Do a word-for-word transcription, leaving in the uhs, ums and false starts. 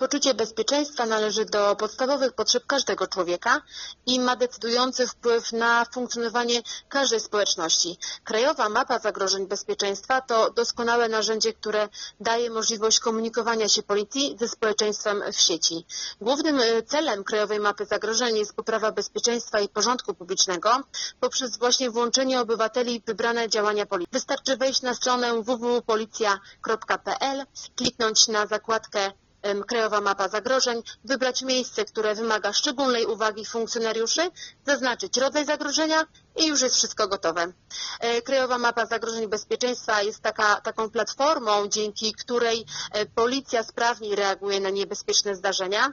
Poczucie bezpieczeństwa należy do podstawowych potrzeb każdego człowieka i ma decydujący wpływ na funkcjonowanie każdej społeczności. Krajowa Mapa Zagrożeń Bezpieczeństwa to doskonałe narzędzie, które daje możliwość komunikowania się policji ze społeczeństwem w sieci. Głównym celem Krajowej Mapy Zagrożeń jest poprawa bezpieczeństwa i porządku publicznego poprzez właśnie włączenie obywateli w wybrane działania policji. Wystarczy wejść na stronę w w w kropka policja kropka p l, kliknąć na zakładkę Krajowa Mapa Zagrożeń, wybrać miejsce, które wymaga szczególnej uwagi funkcjonariuszy, zaznaczyć rodzaj zagrożenia i już jest wszystko gotowe. Krajowa Mapa Zagrożeń Bezpieczeństwa jest taka, taką platformą, dzięki której policja sprawniej reaguje na niebezpieczne zdarzenia.